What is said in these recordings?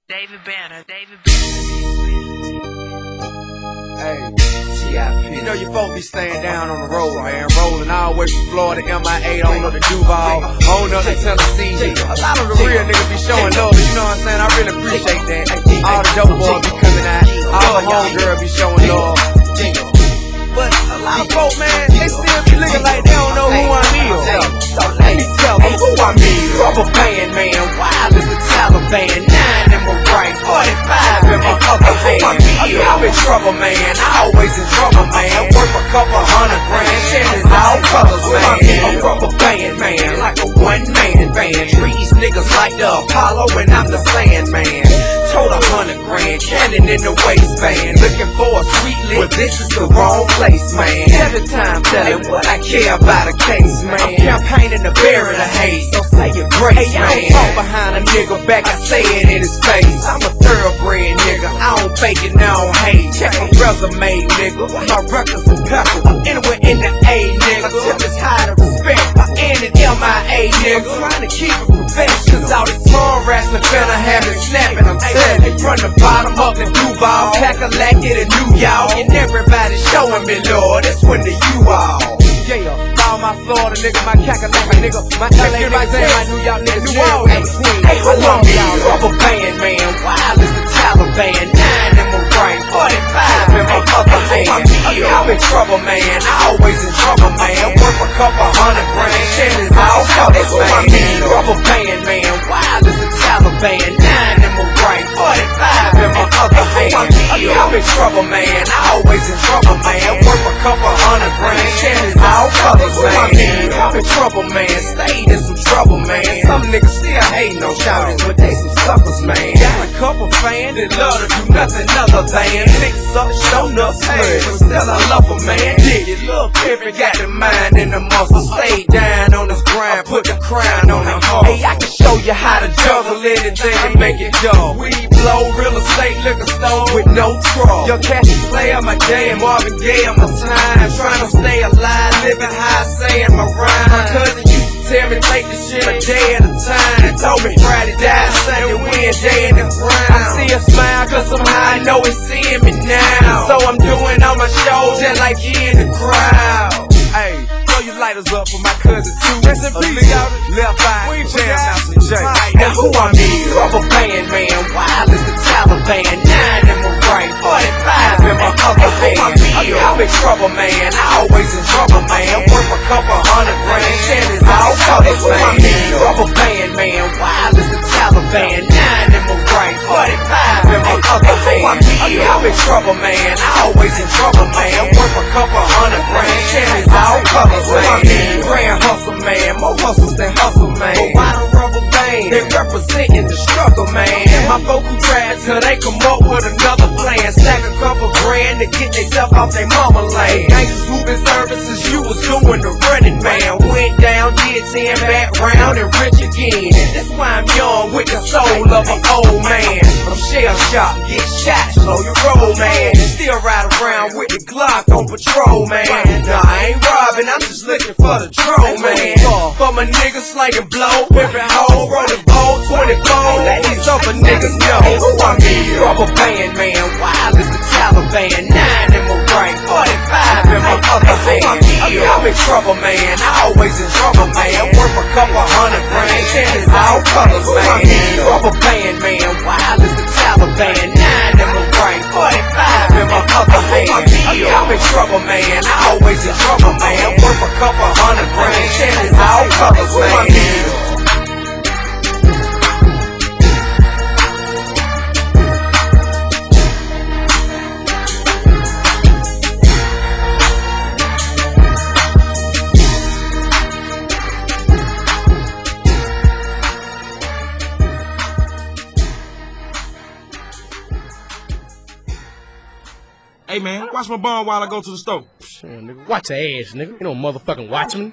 David Banner, David Banner. Hey, TIP. You know your folk be staying down on the road, man. Rolling all the way from Florida, MIA, on up to Duval, on up to Tennessee. A lot of the real niggas be showing love, you know what I'm saying? I really appreciate that. All the dope boys be coming out, all the homegirls be showing love. But a lot of folk, man, they still be looking like they don't know who I is. So let me tell them who I is. Rubber band, man, wild as the Taliban. 9 in my right, 45 in my other hand. I'm in trouble, man, always in trouble, man. Worth a couple $100 grand, sharing all colors, man. A rubber band, man, like a one-man band. Trees niggas like the Apollo and I'm the Sandman. Told $100 grand, cannon in the waistband. Looking for a sweet lick, but this is the wrong place, man. Every time telling what I care about a case, man. I'm campaigning to bury the hate, so say your grace, man. I don't fall behind a nigga back, I say it in his face. I'm a thoroughbred nigga, I don't fake it, I don't hate. Check my resume, nigga, my records impeccable. Anywhere in the A, nigga, tip is high to respect. I ended MIA, nigga, trying to keep it professional. Cause all this small wrestling finna have it snapping, I'm telling you. From the bottom up to Duval, Cackalack get a new y'all. And everybody showing me, Lord, it's when the you all. Yeah, all my Florida nigga, my Cackalack, my nigga, my LA niggas, my New York niggas, New Orleans. Hey, I love y'all. Rubber band, man, wild as the Taliban. 9 in my right, 45 in my other hand. I'm in trouble, man, always in trouble, man. Worth a couple $100 grand, sharing all colors, man. Rubber band, man, wild as the Taliban. 9 in my right, 45 in my other hand. I'm in trouble, man, always in trouble, man. Worth a couple $100 grand, sharing all colors, man. I'm in trouble, man, stayed in some trouble, man. Some niggas still hating on shouters, but they some suckers, man. Got a couple fans that love to do nothing other than fix up, show up, hey, but still I love them, man. Dig it, Lil Pimpin' got the mind and the muscle. Stay down on this grind, put the crown on the heart. Hey, I can show you how to juggle anything and make it dull. Weed blow, real estate, liquor store with no trouble. Your cash player, my day, and Marvin Gaye on my time. Trying to stay alive, living high, saying my rhyme. My cousin used to tell me take this shit a day at a time. They told me Friday died, Sunday win, day in the grind. I see a smile, cause somehow I know it's seeing me now. So I'm doing all my shows just like you in the crowd. Hey, throw your lighters up for my cousin too. Rest in peace, Left Eye, Jam Master J. Now who I mean? Rubber band, man, wild as the Taliban. 9 in my right, 45 in my other hand. I'm in trouble, man, always in trouble, man. Worth a couple $100 grand, sharing all colors, man. Rubber band, man, wild as the Taliban. 9 in my right, 45 in my other hand. I'm in trouble, man, always in trouble, man. Worth a couple $100 grand, sharing all colors, man. Grand hustle, man, more hustles than hustle, man. But why the rubber band? They representing the struggle, man. My vocal tracks till they come up with another plan. Stack a couple grand to get themselves off their mama lane. Gangsters moving services, you was doing the running, man. Went down, did 10 back round and rich again. That's why I'm young with the soul of an old man. I'm shell shocked, get shot, slow your roll, man. Still ride around with the Glock on patrol, man. Nah, I ain't robbing, I'm just looking for the drone, man. For my niggas slanging blow, pimpin' hoe, rolling bowl, 24. Let these other niggas know who I mean. Rubber band, man, wild as the Taliban. 9 in my right, 45 in my other hand. I'm in trouble, man, always in trouble, man. Worth a couple $100 grand, sharing all colors, man. Rubber band, man, wild as the Taliban. 9 in my right, 45 in my other hand. I'm in trouble, man, always in trouble, man. Worth a couple $100 grand, sharing all colors, man. Hey man, watch my bum while I go to the store. Shit, nigga. Watch your ass, nigga. You don't motherfucking watch me.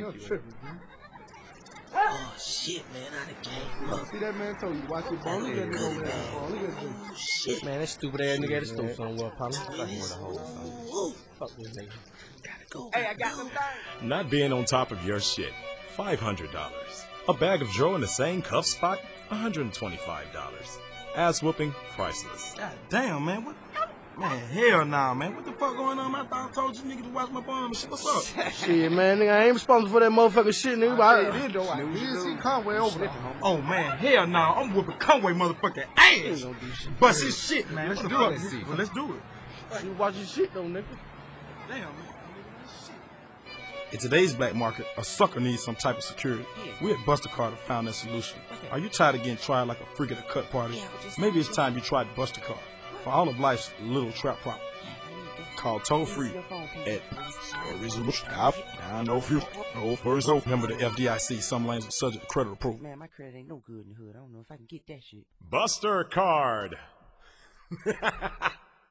Oh shit, man, I done came up. See that man told you, watch your bone. Look at that nigga over there. Oh shit. Man, that stupid ass nigga at the store somewhere, probably. Fuck this nigga. Gotta go. Hey, I got some things. Not being on top of your shit, $500. A bag of Dro in the same cuff spot, $125. Ass whooping priceless. God damn, man. What? Man, hell nah, man. What the fuck going on? I thought I told you niggas to watch my bum and shit. What's up? Shit, man, nigga, I ain't responsible for that motherfucking shit, nigga. I did though. I did see Conway over there. Oh, man, hell nah. I'm whooping Conway motherfucking ass. Bust his shit, man. What the fuck? Well, let's do it. You watch your shit though, nigga. Damn, man. In today's black market, a sucker needs some type of security. We at Buster Card have found that solution. Are you tired of getting tried like a freak at a cut party? Maybe it's time you tried Buster Card for all of life's little trap problem. Call toll free at reasonable stop. I know if you know first off. Remember the FDIC, some lanes are subject to credit approval. Man, my credit ain't no good in the hood. I don't know if I can get that shit. Buster Card.